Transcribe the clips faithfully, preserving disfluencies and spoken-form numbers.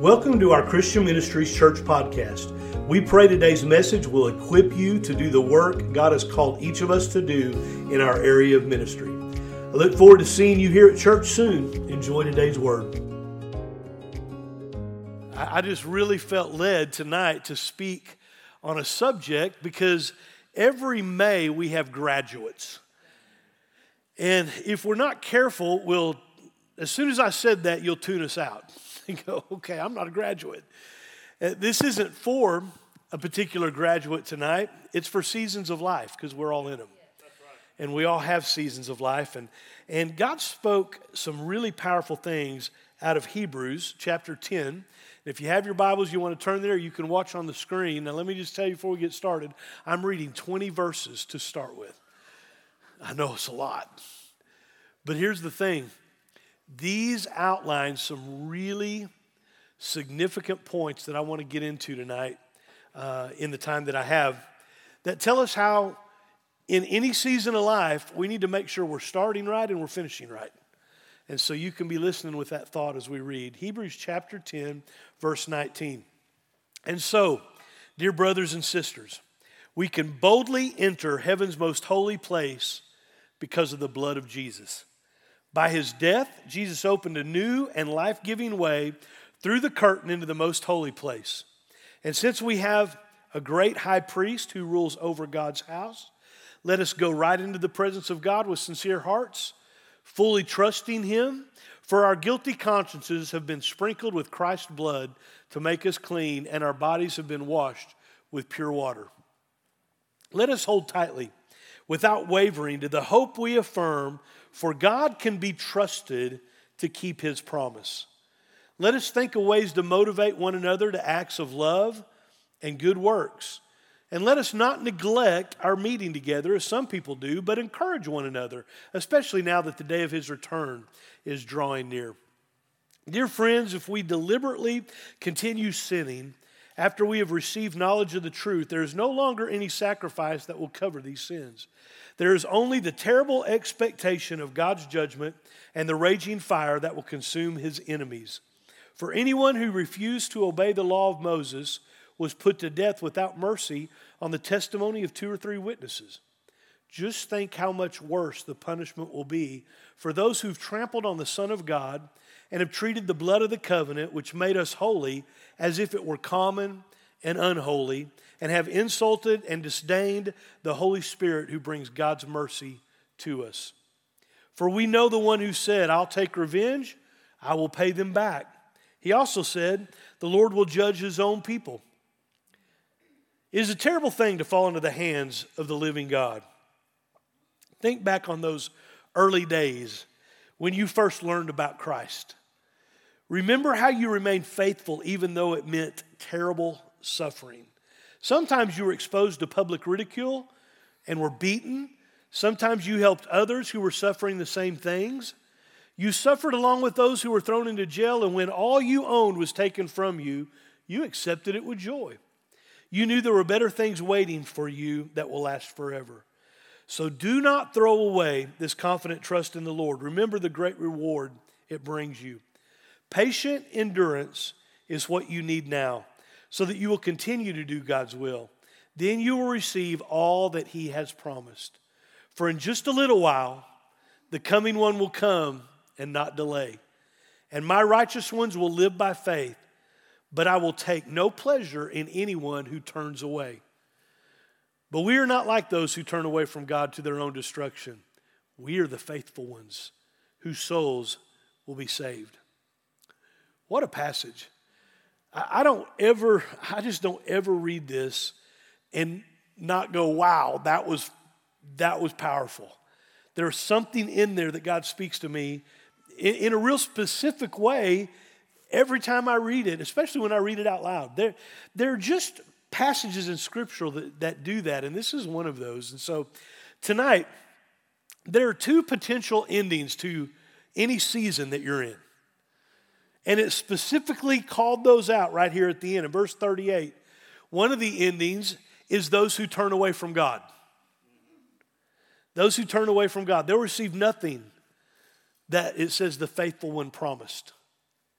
Welcome to our Christian Ministries Church podcast. We pray today's message will equip you to do the work God has called each of us to do in our area of ministry. I look forward to seeing you here at church soon. Enjoy today's word. I just really felt led tonight to speak on a subject because every May we have graduates. And if we're not careful, we'll, as soon as I said that, you'll tune us out and go, okay, I'm not a graduate. Uh, this isn't for a particular graduate tonight. It's for seasons of life because we're all in them. That's right. And we all have seasons of life. And, and God spoke some really powerful things out of Hebrews chapter ten. If you have your Bibles, you want to turn there, you can watch on the screen. Now, let me just tell you before we get started, I'm reading twenty verses to start with. I know it's a lot. But here's the thing. These outline some really significant points that I want to get into tonight uh, in the time that I have that tell us how in any season of life, we need to make sure we're starting right and we're finishing right. And so you can be listening with that thought as we read. Hebrews chapter ten, verse nineteen. And so, dear brothers and sisters, we can boldly enter heaven's most holy place because of the blood of Jesus. By his death, Jesus opened a new and life-giving way through the curtain into the most holy place. And since we have a great high priest who rules over God's house, let us go right into the presence of God with sincere hearts, fully trusting him, for our guilty consciences have been sprinkled with Christ's blood to make us clean, and our bodies have been washed with pure water. Let us hold tightly, without wavering, to the hope we affirm, for God can be trusted to keep his promise. Let us think of ways to motivate one another to acts of love and good works. And let us not neglect our meeting together as some people do, but encourage one another, especially now that the day of his return is drawing near. Dear friends, if we deliberately continue sinning after we have received knowledge of the truth, there is no longer any sacrifice that will cover these sins. There is only the terrible expectation of God's judgment and the raging fire that will consume his enemies. For anyone who refused to obey the law of Moses was put to death without mercy on the testimony of two or three witnesses. Just think how much worse the punishment will be for those who've trampled on the Son of God and have treated the blood of the covenant, which made us holy, as if it were common and unholy, and have insulted and disdained the Holy Spirit who brings God's mercy to us. For we know the one who said, I'll take revenge, I will pay them back. He also said, the Lord will judge his own people. It is a terrible thing to fall into the hands of the living God. Think back on those early days when you first learned about Christ. Remember how you remained faithful even though it meant terrible suffering. Sometimes you were exposed to public ridicule and were beaten. Sometimes you helped others who were suffering the same things. You suffered along with those who were thrown into jail, and when all you owned was taken from you, you accepted it with joy. You knew there were better things waiting for you that will last forever. So do not throw away this confident trust in the Lord. Remember the great reward it brings you. Patient endurance is what you need now, so that you will continue to do God's will. Then you will receive all that he has promised. For in just a little while, the coming one will come and not delay. And my righteous ones will live by faith, but I will take no pleasure in anyone who turns away. But we are not like those who turn away from God to their own destruction. We are the faithful ones whose souls will be saved. What a passage. I don't ever, I just don't ever read this and not go, wow, that was, that was powerful. There's something in there that God speaks to me in, in a real specific way every time I read it, especially when I read it out loud. There, there are just passages in Scripture that, that do that, and this is one of those. And so tonight, there are two potential endings to any season that you're in. And it specifically called those out right here at the end. In verse thirty-eight, one of the endings is those who turn away from God. Those who turn away from God, they'll receive nothing that it says the faithful one promised.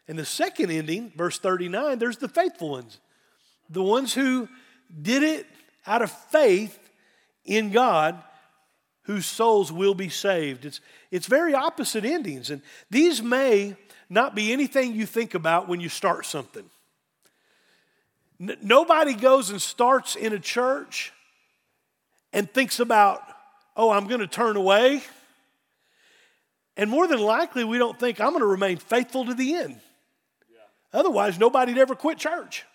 And the second ending, verse thirty-nine, there's the faithful ones. The ones who did it out of faith in God, whose souls will be saved. It's, it's very opposite endings. And these may not be anything you think about when you start something. N- nobody goes and starts in a church and thinks about, oh, I'm going to turn away. And more than likely, we don't think, I'm going to remain faithful to the end. Yeah. Otherwise, nobody'd ever quit church.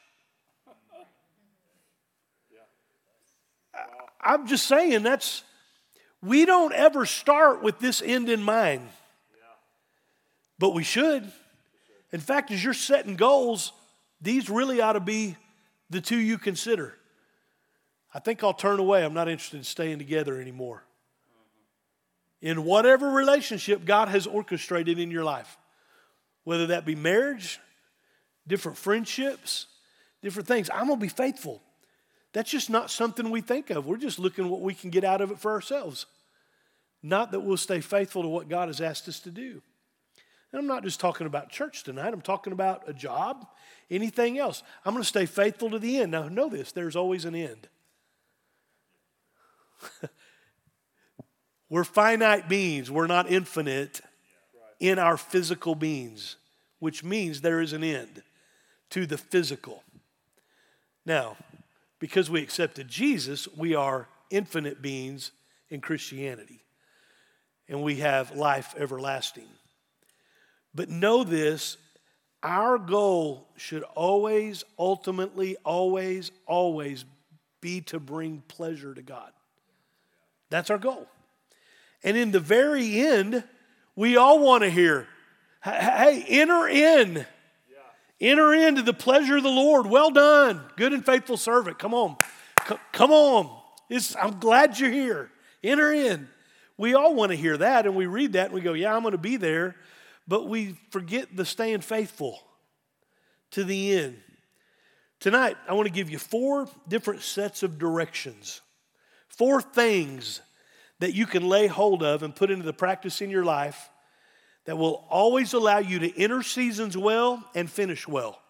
yeah. wow. I, I'm just saying, that's, we don't ever start with this end in mind. Yeah. But we should. In fact, as you're setting goals, these really ought to be the two you consider. I think I'll turn away. I'm not interested in staying together anymore. In whatever relationship God has orchestrated in your life, whether that be marriage, different friendships, different things, I'm going to be faithful. That's just not something we think of. We're just looking what we can get out of it for ourselves. Not that we'll stay faithful to what God has asked us to do. And I'm not just talking about church tonight. I'm talking about a job, anything else. I'm going to stay faithful to the end. Now, know this, there's always an end. We're finite beings. We're not infinite in our physical beings, which means there is an end to the physical. Now, because we accepted Jesus, we are infinite beings in Christianity, and we have life everlasting. But know this, our goal should always, ultimately, always, always be to bring pleasure to God. That's our goal. And in the very end, we all want to hear, hey, enter in. Yeah. Enter into the pleasure of the Lord. Well done, good and faithful servant. Come on. C- come on. It's, I'm glad you're here. Enter in. We all want to hear that, and we read that, and we go, yeah, I'm going to be there. But we forget the staying faithful to the end. Tonight, I want to give you four different sets of directions. Four things that you can lay hold of and put into the practice in your life that will always allow you to enter seasons well and finish well.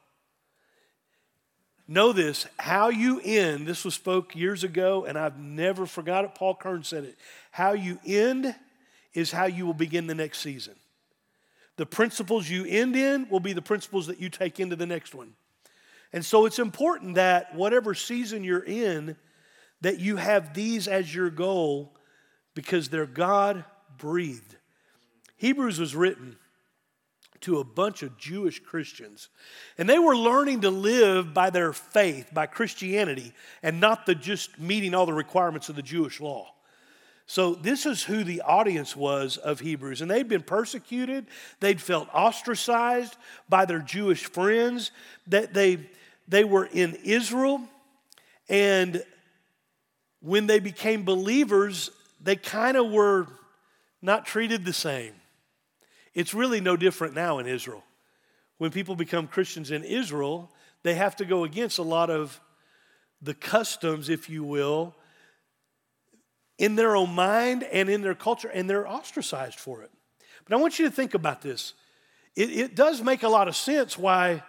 Know this, how you end, this was spoke years ago, and I've never forgot it. Paul Kern said it. How you end is how you will begin the next season. The principles you end in will be the principles that you take into the next one. And so it's important that whatever season you're in, that you have these as your goal, because they're God-breathed. Hebrews was written to a bunch of Jewish Christians, and they were learning to live by their faith, by Christianity, and not the just meeting all the requirements of the Jewish law. So this is who the audience was of Hebrews, and they'd been persecuted. They'd felt ostracized by their Jewish friends. That they, they were in Israel, and when they became believers, they kind of were not treated the same. It's really no different now in Israel. When people become Christians in Israel, they have to go against a lot of the customs, if you will, in their own mind and in their culture, and they're ostracized for it. But I want you to think about this. It, it does make a lot of sense why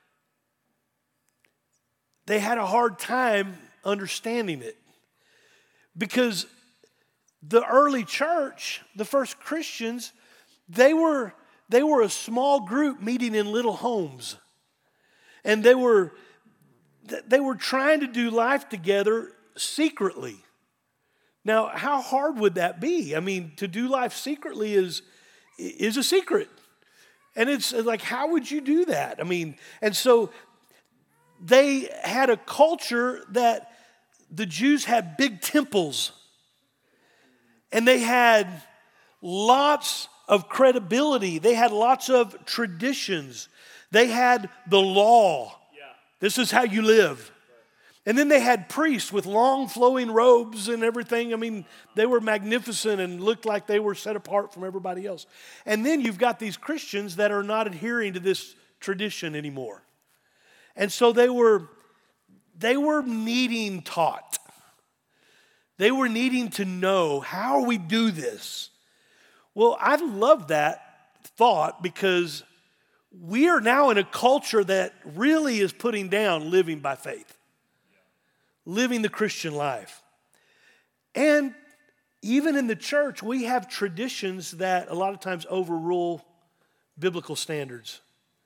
they had a hard time understanding it. Because the early church, the first Christians, they were, they were a small group meeting in little homes. And they were, they were trying to do life together secretly. Now, how hard would that be? I mean, to do life secretly is, is a secret. And it's like, how would you do that? I mean, and so they had a culture that the Jews had big temples. And they had lots of credibility. They had lots of traditions. They had the law. Yeah. This is how you live. And then they had priests with long flowing robes and everything. I mean, they were magnificent and looked like they were set apart from everybody else. And then you've got these Christians that are not adhering to this tradition anymore. And so they were, they were needing taught. They were needing to know, how we do this? Well, I love that thought, because we are now in a culture that really is putting down living by faith, living the Christian life. And even in the church, we have traditions that a lot of times overrule biblical standards.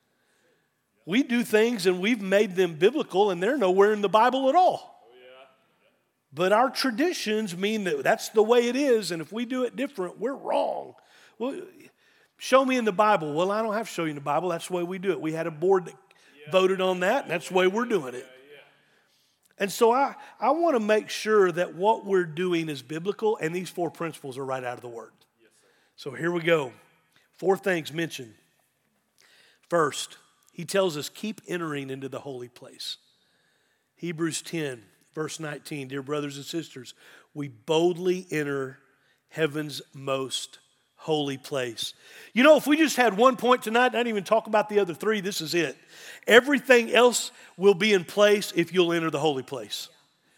We do things and we've made them biblical and they're nowhere in the Bible at all. But our traditions mean that that's the way it is, and if we do it different, we're wrong. Well, show me in the Bible. Well, I don't have to show you in the Bible. That's the way we do it. We had a board that yeah. voted on that, and that's the way we're doing it. Yeah, yeah. And so I, I want to make sure that what we're doing is biblical, and these four principles are right out of the Word. Yes, sir. So here we go. Four things mentioned. First, he tells us, keep entering into the holy place. Hebrews ten, verse nineteen, dear brothers and sisters, we boldly enter heaven's most holy place. You know, if we just had one point tonight, I didn't even talk about the other three, this is it. Everything else will be in place if you'll enter the holy place.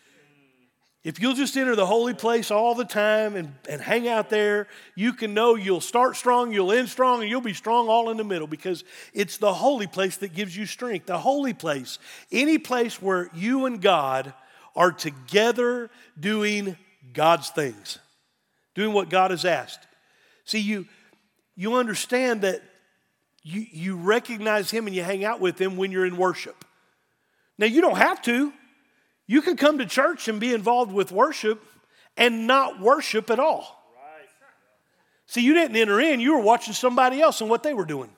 If you'll just enter the holy place all the time and, and hang out there, you can know you'll start strong, you'll end strong, and you'll be strong all in the middle, because it's the holy place that gives you strength. The holy place, any place where you and God are together doing God's things, doing what God has asked. See, you, you understand that you, you recognize Him and you hang out with Him when you're in worship. Now, you don't have to. You can come to church and be involved with worship and not worship at all. Right. See, you didn't enter in. You were watching somebody else and what they were doing.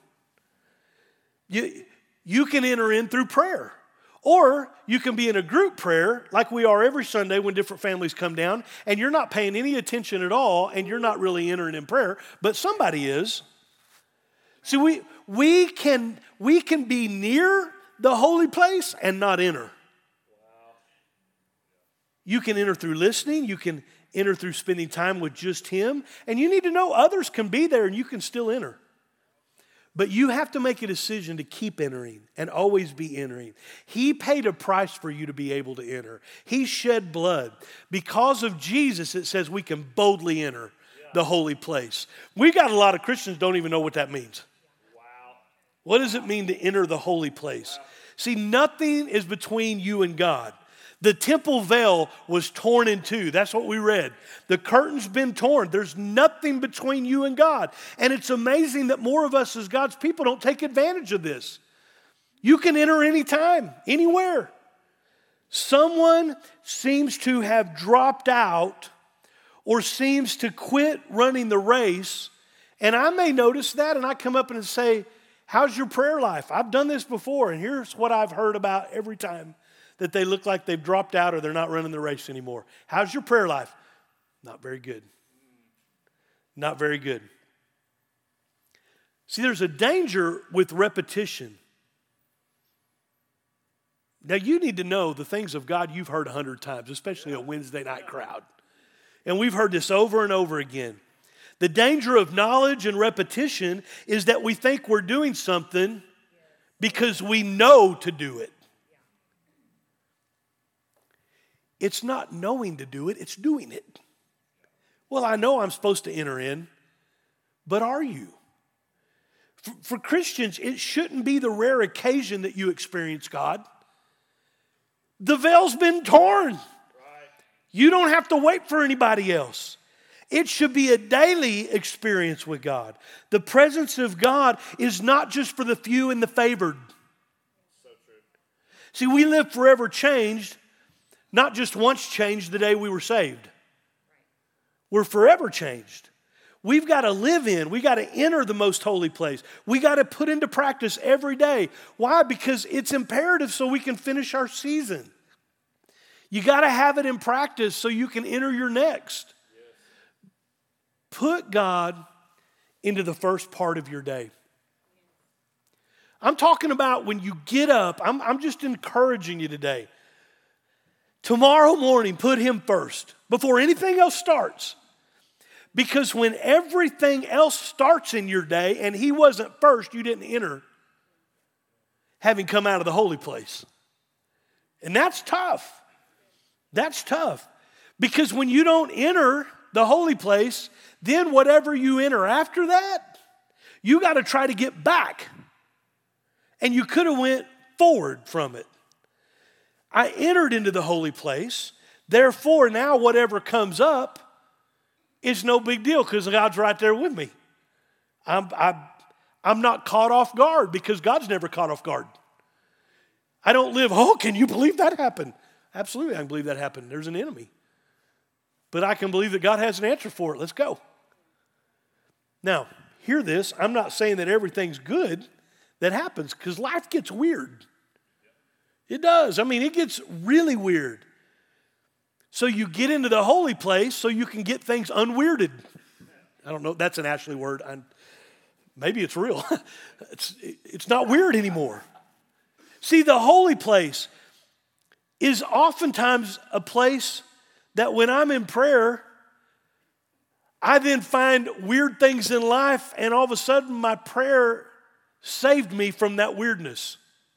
You, you can enter in through prayer. Or you can be in a group prayer like we are every Sunday when different families come down, and you're not paying any attention at all, and you're not really entering in prayer, but somebody is. See, we, we, can, we can be near the holy place and not enter. You can enter through listening. You can enter through spending time with just Him. And you need to know others can be there and you can still enter. But you have to make a decision to keep entering and always be entering. He paid a price for you to be able to enter. He shed blood. Because of Jesus, it says we can boldly enter yeah. the holy place. We got a lot of Christians don't even know what that means. Wow. What does it mean to enter the holy place? Wow. See, nothing is between you and God. The temple veil was torn in two. That's what we read. The curtain's been torn. There's nothing between you and God. And it's amazing that more of us as God's people don't take advantage of this. You can enter anytime, anywhere. Someone seems to have dropped out or seems to quit running the race. And I may notice that, and I come up and say, how's your prayer life? I've done this before, and here's what I've heard about every time that they look like they've dropped out or they're not running the race anymore. How's your prayer life? Not very good. Not very good. See, there's a danger with repetition. Now, you need to know the things of God you've heard a hundred times, especially a Wednesday night crowd. And we've heard this over and over again. The danger of knowledge and repetition is that we think we're doing something because we know to do it. It's not knowing to do it, it's doing it. Well, I know I'm supposed to enter in, but are you? For, for Christians, it shouldn't be the rare occasion that you experience God. The veil's been torn. Right. You don't have to wait for anybody else. It should be a daily experience with God. The presence of God is not just for the few and the favored. So true. See, we live forever changed. Not just once changed the day we were saved. We're forever changed. We've got to live in, we got to enter the most holy place. We got to put into practice every day. Why? Because it's imperative so we can finish our season. You got to have it in practice so you can enter your next. Yes. Put God into the first part of your day. I'm talking about when you get up. I'm, I'm just encouraging you today. Tomorrow morning, put Him first before anything else starts. Because when everything else starts in your day and He wasn't first, you didn't enter having come out of the holy place. And that's tough. That's tough. Because when you don't enter the holy place, then whatever you enter after that, you got to try to get back And you could have went forward from it. I entered into the holy place. Therefore, now whatever comes up is no big deal because God's right there with me. I'm, I'm, I'm not caught off guard because God's never caught off guard. I don't live, oh, can you believe that happened? Absolutely, I can believe that happened. There's an enemy. But I can believe that God has an answer for it. Let's go. Now, hear this. I'm not saying that everything's good that happens because life gets weird. It does. I mean, it gets really weird. So you get into the holy place so you can get things unweirded. I don't know. That's an Ashley word. I'm, maybe it's real. it's, it's not weird anymore. See, the holy place is oftentimes a place that when I'm in prayer, I then find weird things in life, and all of a sudden my prayer saved me from that weirdness.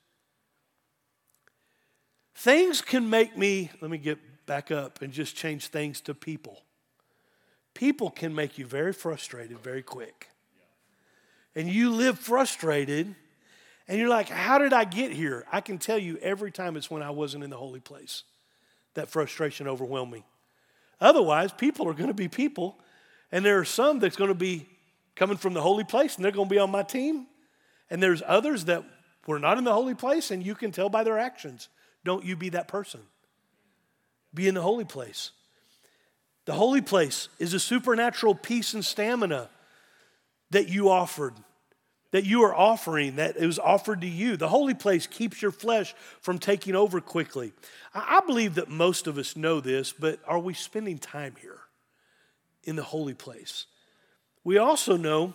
Things can make me, let me get back up and just change things to people. People can make you very frustrated very quick. And you live frustrated, and you're like, how did I get here? I can tell you every time it's when I wasn't in the holy place. That frustration overwhelmed me. Otherwise, people are going to be people, and there are some that's going to be coming from the holy place, and they're going to be on my team. And there's others that were not in the holy place, and you can tell by their actions. Don't you be that person. Be in the holy place. The holy place is a supernatural peace and stamina that you offered, that you are offering, that it was offered to you. The holy place keeps your flesh from taking over quickly. I believe that most of us know this, but are we spending time here in the holy place? We also know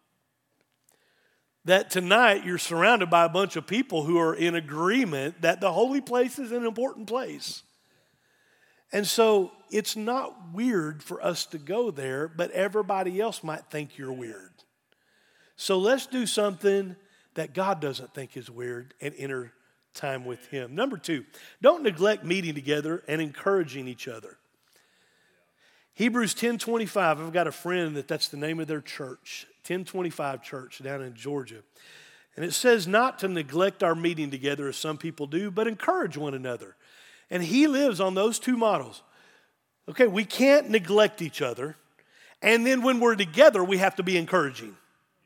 that tonight you're surrounded by a bunch of people who are in agreement that the holy place is an important place. And so it's not weird for us to go there, but everybody else might think you're weird. So let's do something that God doesn't think is weird and enter time with Him. Number two, don't neglect meeting together and encouraging each other. Hebrews ten twenty-five, I've got a friend that that's the name of their church, ten twenty-five Church down in Georgia. And it says not to neglect our meeting together as some people do, but encourage one another. And he lives on those two models. Okay, we can't neglect each other. And then when we're together, we have to be encouraging.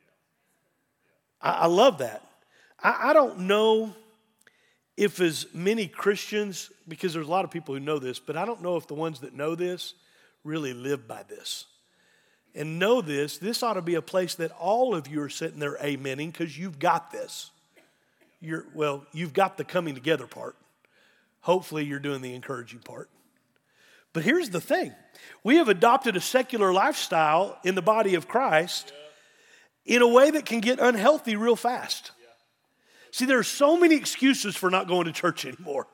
I, I love that. I, I don't know if as many Christians, because there's a lot of people who know this, but I don't know if the ones that know this really live by this. And know this, this ought to be a place that all of you are sitting there amening because you've got this. You're, well, you've got the coming together part. Hopefully you're doing the encouraging part. But here's the thing. We have adopted a secular lifestyle in the body of Christ in a way that can get unhealthy real fast. See, there are so many excuses for not going to church anymore.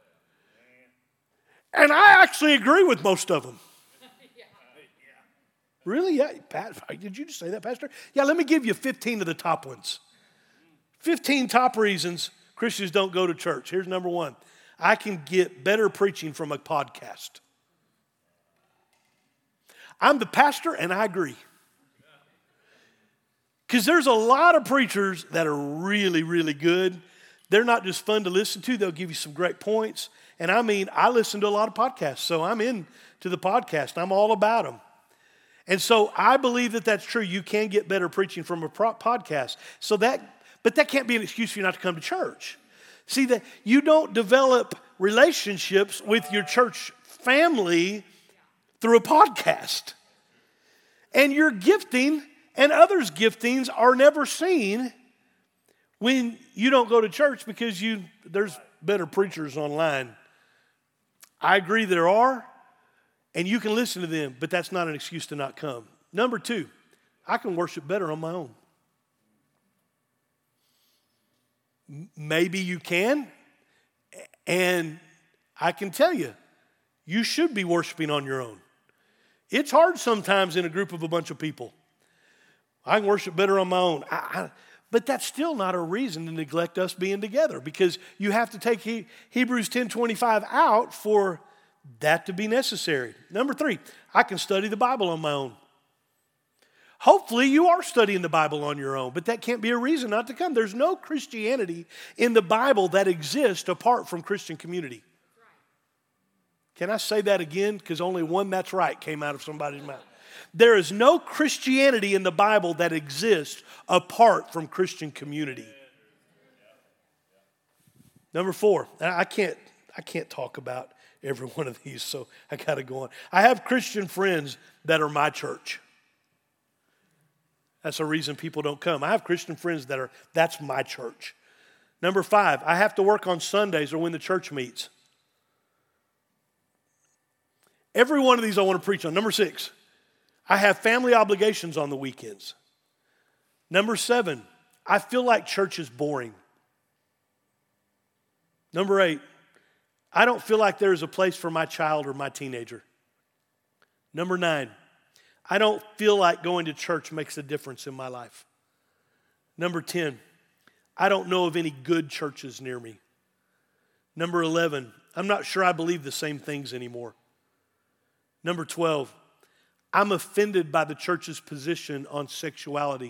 And I actually agree with most of them. Really? Yeah, Pat, did you just say that, Pastor? Yeah, let me give you fifteen of the top ones. fifteen top reasons Christians don't go to church. Here's number one. I can get better preaching from a podcast. I'm the pastor, and I agree. Because there's a lot of preachers that are really, really good. They're not just fun to listen to. They'll give you some great points. And I mean, I listen to a lot of podcasts, so I'm into the podcast. I'm all about them. And so I believe that that's true. You can get better preaching from a pro- podcast. So that, but that can't be an excuse for you not to come to church. See, that you don't develop relationships with your church family through a podcast. And your gifting and others' giftings are never seen when you don't go to church because you there's better preachers online. I agree there are, and you can listen to them, but that's not an excuse to not come. Number two, I can worship better on my own. Maybe you can, and I can tell you, you should be worshiping on your own. It's hard sometimes in a group of a bunch of people. I can worship better on my own. I, I, but that's still not a reason to neglect us being together because you have to take he, Hebrews ten twenty-five out for that to be necessary. Number three, I can study the Bible on my own. Hopefully you are studying the Bible on your own, but that can't be a reason not to come. There's no Christianity in the Bible that exists apart from Christian community. Can I say that again? Because only one "that's right" came out of somebody's mouth. There is no Christianity in the Bible that exists apart from Christian community. Number four, I can't, I can't talk about every one of these, so I got to go on. I have Christian friends that are my church. That's a reason people don't come. I have Christian friends that are, that's my church. Number five, I have to work on Sundays or when the church meets. Every one of these I want to preach on. Number six, I have family obligations on the weekends. Number seven, I feel like church is boring. Number eight, I don't feel like there is a place for my child or my teenager. Number nine, I don't feel like going to church makes a difference in my life. Number ten, I don't know of any good churches near me. Number eleven, I'm not sure I believe the same things anymore. Number twelve, I'm offended by the church's position on sexuality.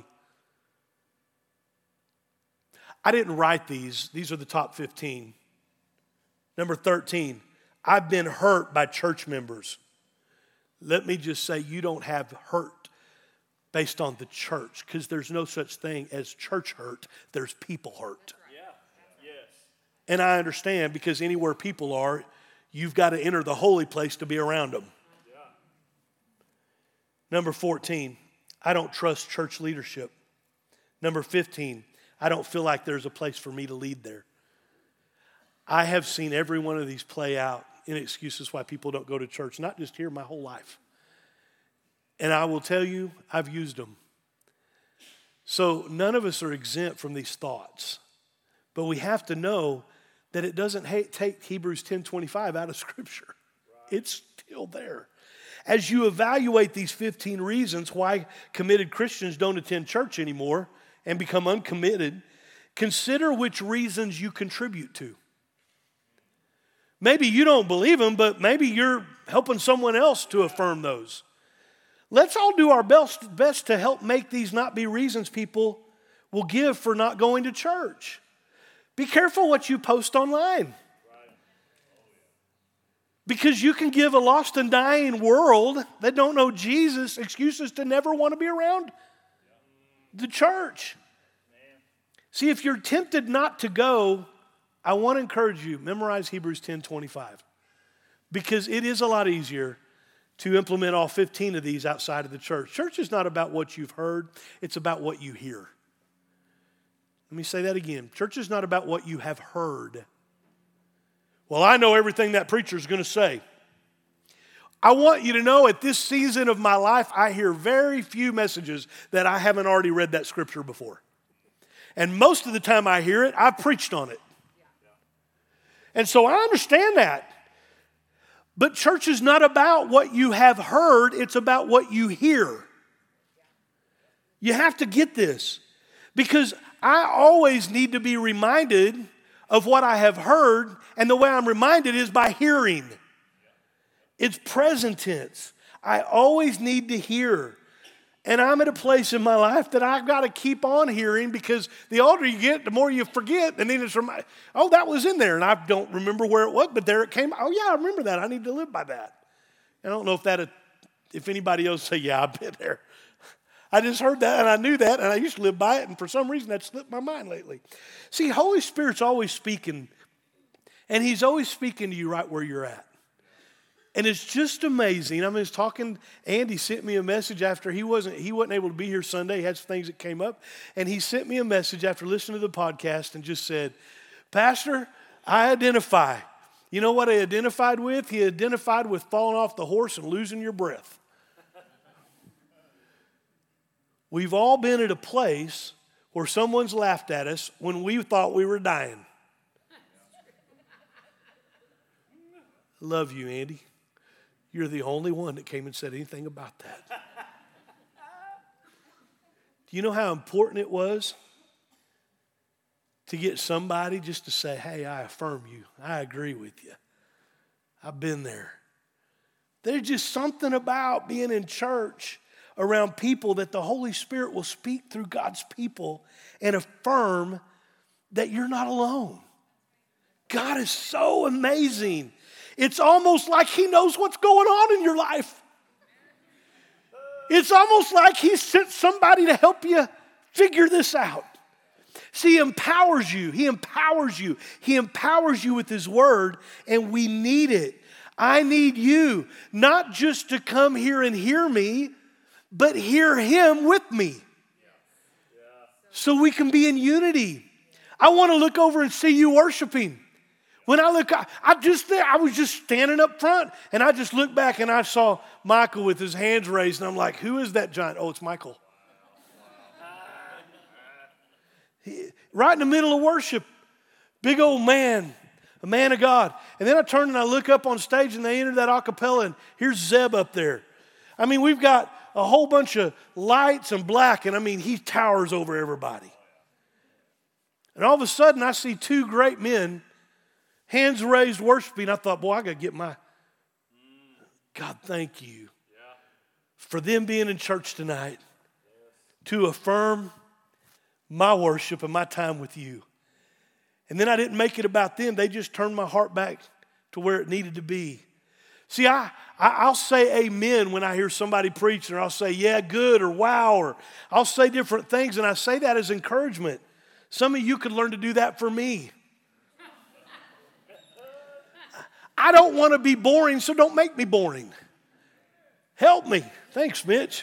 I didn't write these. These are the top fifteen. Number thirteen, I've been hurt by church members. Let me just say, you don't have hurt based on the church, because there's no such thing as church hurt. There's people hurt. Yeah. Yes. And I understand, because anywhere people are, you've got to enter the holy place to be around them. Yeah. Number fourteen, I don't trust church leadership. Number fifteen, I don't feel like there's a place for me to lead there. I have seen every one of these play out in excuses why people don't go to church, not just here, my whole life. And I will tell you, I've used them. So none of us are exempt from these thoughts. But we have to know that it doesn't take Hebrews ten twenty-five out of Scripture. Right. It's still there. As you evaluate these fifteen reasons why committed Christians don't attend church anymore and become uncommitted, consider which reasons you contribute to. Maybe you don't believe them, but maybe you're helping someone else to affirm those. Let's all do our best, best to help make these not be reasons people will give for not going to church. Be careful what you post online. Because you can give a lost and dying world that don't know Jesus excuses to never want to be around the church. See, if you're tempted not to go, I want to encourage you, memorize Hebrews ten twenty-five, because it is a lot easier to implement all fifteen of these outside of the church. Church is not about what you've heard, it's about what you hear. Let me say that again. Church is not about what you have heard. Well, I know everything that preacher is going to say. I want you to know at this season of my life, I hear very few messages that I haven't already read that scripture before. And most of the time I hear it, I've preached on it. And so I understand that. But church is not about what you have heard, it's about what you hear. You have to get this, because I always need to be reminded of what I have heard, and the way I'm reminded is by hearing. It's present tense. I always need to hear. And I'm at a place in my life that I've got to keep on hearing, because the older you get, the more you forget. And then it's remind, oh, that was in there, and I don't remember where it was, but there it came. Oh, yeah, I remember that. I need to live by that. I don't know if that, if anybody else say, yeah, I've been there. I just heard that, and I knew that, and I used to live by it, and for some reason that slipped my mind lately. See, Holy Spirit's always speaking, and He's always speaking to you right where you're at. And it's just amazing. I was talking, Andy sent me a message after he wasn't, he wasn't able to be here Sunday. He had some things that came up. And he sent me a message after listening to the podcast and just said, Pastor, I identify. You know what I identified with? He identified with falling off the horse and losing your breath. We've all been at a place where someone's laughed at us when we thought we were dying. Love you, Andy. You're the only one that came and said anything about that. Do you know how important it was to get somebody just to say, hey, I affirm you. I agree with you. I've been there. There's just something about being in church around people that the Holy Spirit will speak through God's people and affirm that you're not alone. God is so amazing. It's almost like he knows what's going on in your life. It's almost like he sent somebody to help you figure this out. See, he empowers you. He empowers you. He empowers you with his word, and we need it. I need you not just to come here and hear me, but hear him with me. So we can be in unity. I want to look over and see you worshiping. When I look, I, I just there, I was just standing up front, and I just looked back and I saw Michael with his hands raised, and I'm like, who is that giant? Oh, it's Michael. He, right in the middle of worship, big old man, a man of God. And then I turn and I look up on stage, and they enter that a cappella, and here's Zeb up there. I mean, we've got a whole bunch of lights and black, and I mean, he towers over everybody. And all of a sudden, I see two great men, hands raised, worshiping. I thought, boy, I got to get my, God, thank you for them being in church tonight to affirm my worship and my time with you. And then I didn't make it about them. They just turned my heart back to where it needed to be. See, I, I, I'll say amen when I hear somebody preaching, or I'll say, yeah, good, or wow, or I'll say different things, and I say that as encouragement. Some of you could learn to do that for me. I don't want to be boring, so don't make me boring. Help me. Thanks, Mitch.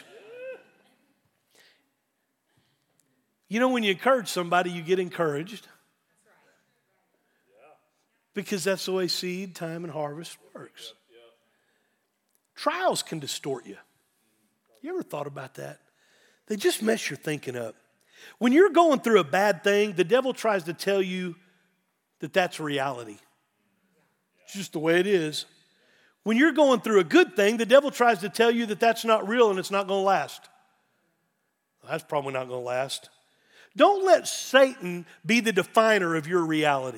You know, when you encourage somebody, you get encouraged. Because that's the way seed, time, and harvest works. Trials can distort you. You ever thought about that? They just mess your thinking up. When you're going through a bad thing, the devil tries to tell you that that's reality. It's just the way it is. When you're going through a good thing, the devil tries to tell you that that's not real and it's not going to last. Well, that's probably not going to last. Don't let Satan be the definer of your reality.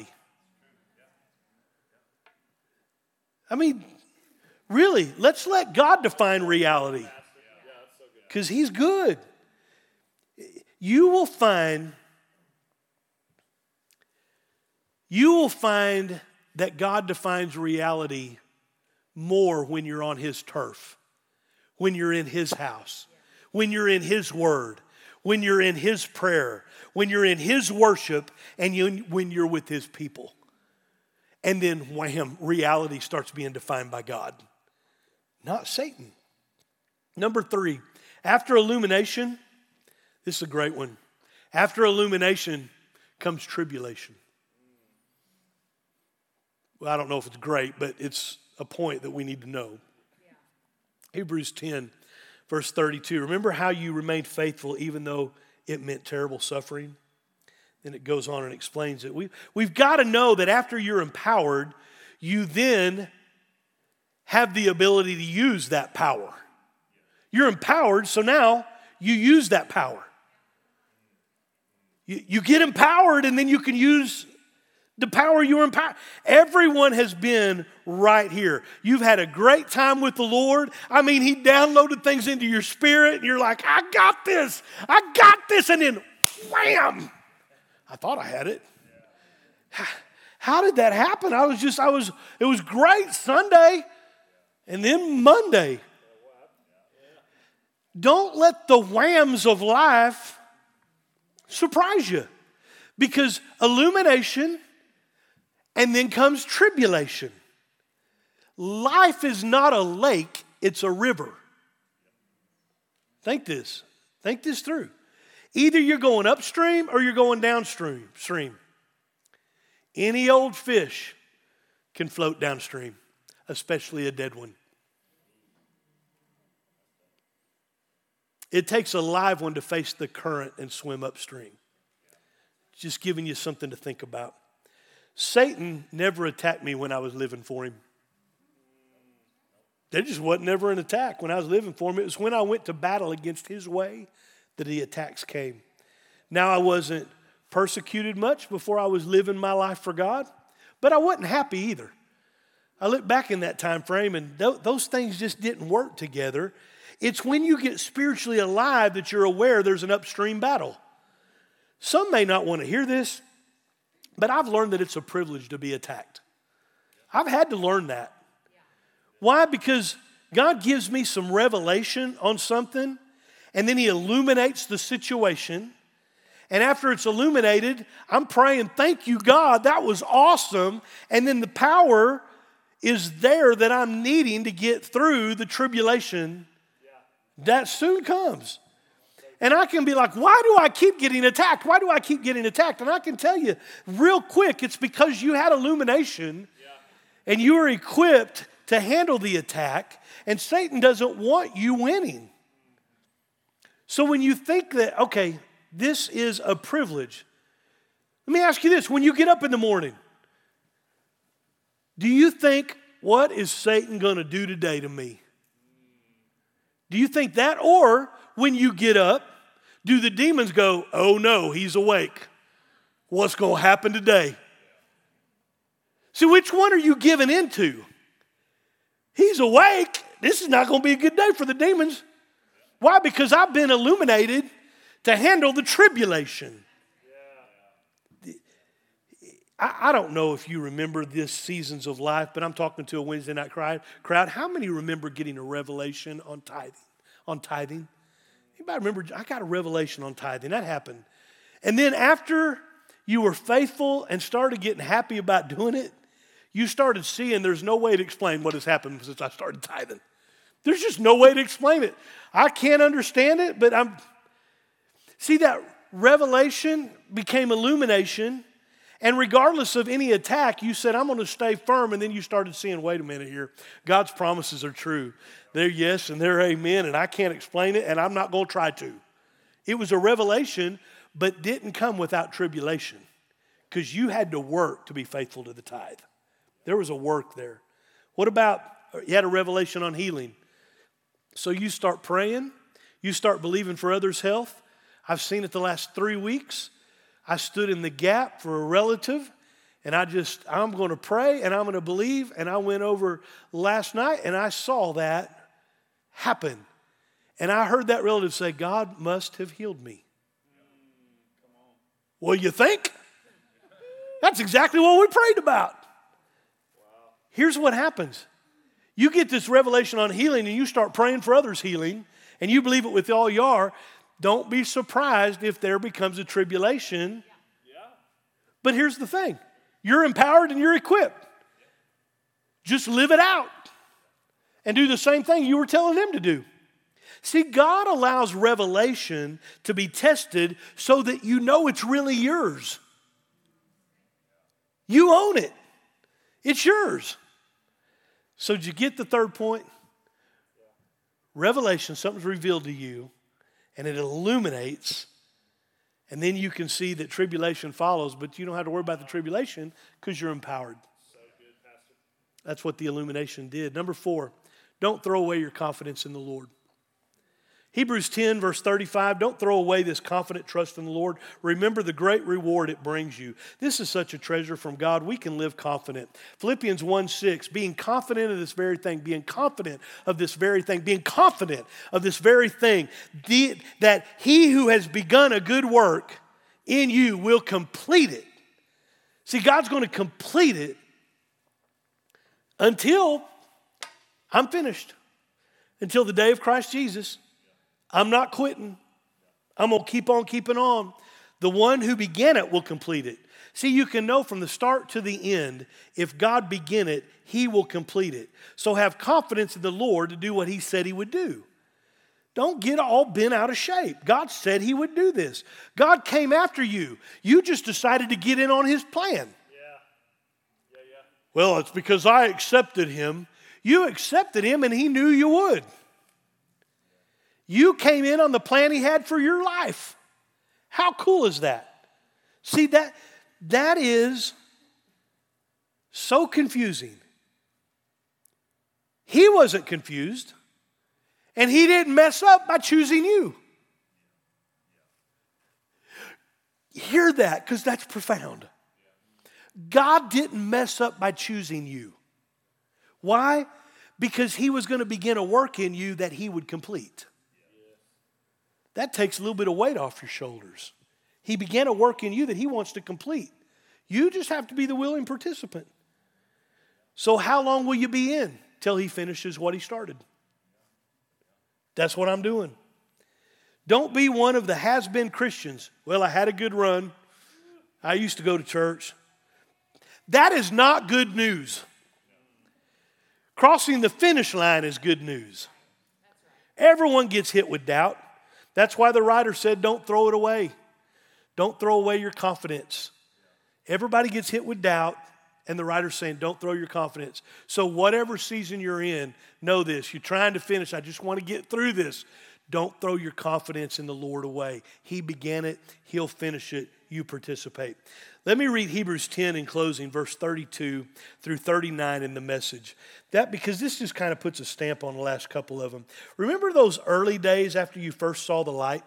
I mean, really, let's let God define reality. Because he's good. You will find, you will find that God defines reality more when you're on his turf, when you're in his house, when you're in his word, when you're in his prayer, when you're in his worship, and you, when you're with his people. And then wham, reality starts being defined by God, not Satan. Number three, after illumination, this is a great one. After illumination comes tribulation. Well, I don't know if it's great, but it's a point that we need to know. Yeah. Hebrews ten, verse thirty-two. Remember how you remained faithful even though it meant terrible suffering? Then it goes on and explains it. We, we've got to know that after you're empowered, you then have the ability to use that power. You're empowered, so now you use that power. You, you get empowered, and then you can use the power you were empowered. Everyone has been right here. You've had a great time with the Lord. I mean, he downloaded things into your spirit, and you're like, I got this. I got this. And then, wham, I thought I had it. How did that happen? I was just, I was, it was great Sunday, and then Monday. Don't let the whams of life surprise you, because illumination and then comes tribulation. Life is not a lake, it's a river. Think this. Think this through. Either you're going upstream or you're going downstream. Stream. Any old fish can float downstream, especially a dead one. It takes a live one to face the current and swim upstream. Just giving you something to think about. Satan never attacked me when I was living for him. There just wasn't never an attack when I was living for him. It was when I went to battle against his way that the attacks came. Now, I wasn't persecuted much before I was living my life for God, but I wasn't happy either. I look back in that time frame, and th- those things just didn't work together. It's when you get spiritually alive that you're aware there's an upstream battle. Some may not want to hear this, but I've learned that it's a privilege to be attacked. I've had to learn that. Why? Because God gives me some revelation on something, and then He illuminates the situation. And after it's illuminated, I'm praying, thank you, God, that was awesome. And then the power is there that I'm needing to get through the tribulation that soon comes. And I can be like, why do I keep getting attacked? Why do I keep getting attacked? And I can tell you real quick, it's because you had illumination and you are equipped to handle the attack, and Satan doesn't want you winning. So when you think that, okay, this is a privilege, let me ask you this. When you get up in the morning, do you think, what is Satan going to do today to me? Do you think that? Or when you get up, do the demons go, oh no, he's awake. What's going to happen today? See, which one are you giving into? He's awake. This is not going to be a good day for the demons. Why? Because I've been illuminated to handle the tribulation. I, I don't know if you remember this Seasons of Life, but I'm talking to a Wednesday night crowd. How many remember getting a revelation on tithing? On tithing? Anybody remember? I got a revelation on tithing. That happened. And then after you were faithful and started getting happy about doing it, you started seeing there's no way to explain what has happened since I started tithing. There's just no way to explain it. I can't understand it, but I'm... See, that revelation became illumination, and regardless of any attack, you said, I'm going to stay firm, and then you started seeing, wait a minute here, God's promises are true. They're yes and they're amen, and I can't explain it, and I'm not going to try to. It was a revelation, but didn't come without tribulation, because you had to work to be faithful to the tithe. There was a work there. What about, you had a revelation on healing. So you start praying, you start believing for others' health. I've seen it the last three weeks. I stood in the gap for a relative, and I just, I'm going to pray, and I'm going to believe, and I went over last night, and I saw that happen. And I heard that relative say, God must have healed me. Well, you think? That's exactly what we prayed about. Here's what happens. You get this revelation on healing, and you start praying for others' healing, and you believe it with all you are. Don't be surprised if there becomes a tribulation. Yeah. But here's the thing. You're empowered and you're equipped. Just live it out and do the same thing you were telling them to do. See, God allows revelation to be tested so that you know it's really yours. You own it. It's yours. So did you get the third point? Revelation, something's revealed to you, and it illuminates, and then you can see that tribulation follows, but you don't have to worry about the tribulation because you're empowered. So good, Pastor. That's what the illumination did. Number four, don't throw away your confidence in the Lord. Hebrews ten, verse thirty-five, don't throw away this confident trust in the Lord. Remember the great reward it brings you. This is such a treasure from God. We can live confident. Philippians one six, being confident of this very thing, being confident of this very thing, being confident of this very thing, the, that he who has begun a good work in you will complete it. See, God's going to complete it until I'm finished, until the day of Christ Jesus. I'm not quitting. I'm going to keep on keeping on. The one who began it will complete it. See, you can know from the start to the end, if God began it, he will complete it. So have confidence in the Lord to do what he said he would do. Don't get all bent out of shape. God said he would do this. God came after you. You just decided to get in on his plan. Yeah. Yeah, yeah. Well, it's because I accepted him. You accepted him and he knew you would. You came in on the plan he had for your life. How cool is that? See, that, that is so confusing. He wasn't confused, and he didn't mess up by choosing you. Hear that, because that's profound. God didn't mess up by choosing you. Why? because he was going to begin a work in you that he would complete. That takes a little bit of weight off your shoulders. He began a work in you that he wants to complete. You just have to be the willing participant. So how long will you be in till he finishes what he started? That's what I'm doing. Don't be one of the has-been Christians. Well, I had a good run. I used to go to church. That is not good news. Crossing the finish line is good news. Everyone gets hit with doubt. That's why the writer said, don't throw it away. Don't throw away your confidence. Everybody gets hit with doubt, and the writer's saying, don't throw your confidence. So whatever season you're in, know this. You're trying to finish. I just want to get through this. Don't throw your confidence in the Lord away. He began it. He'll finish it. You participate. Let me read Hebrews ten in closing, verse thirty-two through thirty-nine in the Message. That because this just kind of puts a stamp on the last couple of them. Remember those early days after you first saw the light?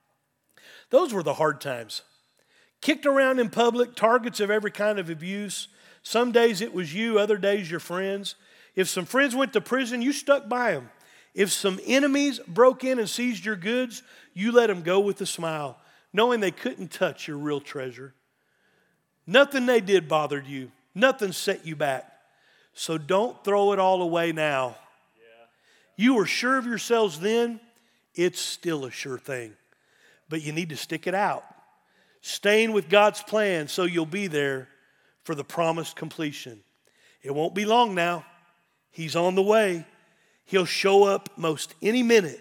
Those were the hard times. Kicked around in public, targets of every kind of abuse. Some days it was you, other days your friends. If some friends went to prison, you stuck by them. If some enemies broke in and seized your goods, you let them go with a smile, knowing they couldn't touch your real treasure. Nothing they did bothered you. Nothing set you back. So don't throw it all away now. Yeah. You were sure of yourselves then. It's still a sure thing. But you need to stick it out. Staying with God's plan so you'll be there for the promised completion. It won't be long now. He's on the way. He'll show up most any minute.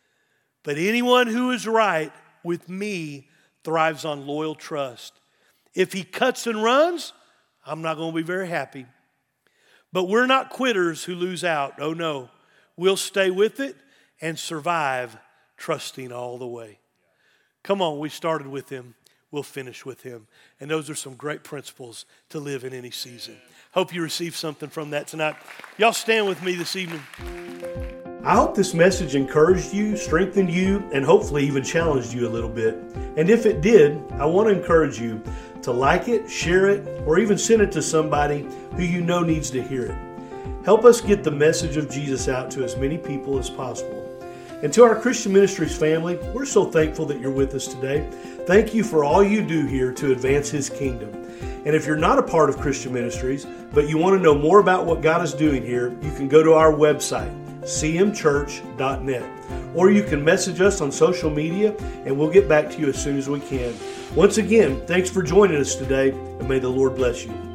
But anyone who is right with me thrives on loyal trust. If he cuts and runs, I'm not going to be very happy. But we're not quitters who lose out. Oh no, we'll stay with it and survive, trusting all the way. Come on, we started with him. We'll finish with him. And those are some great principles to live in any season. Hope you receive something from that tonight. Y'all stand with me this evening. I hope this message encouraged you, strengthened you, and hopefully even challenged you a little bit. And if it did, I want to encourage you to like it, share it, or even send it to somebody who you know needs to hear it. Help us get the message of Jesus out to as many people as possible. And to our Christian Ministries family, we're so thankful that you're with us today. Thank you for all you do here to advance His kingdom. And if you're not a part of Christian Ministries, but you want to know more about what God is doing here, you can go to our website, c m church dot net. Or you can message us on social media, and we'll get back to you as soon as we can. Once again, thanks for joining us today, and may the Lord bless you.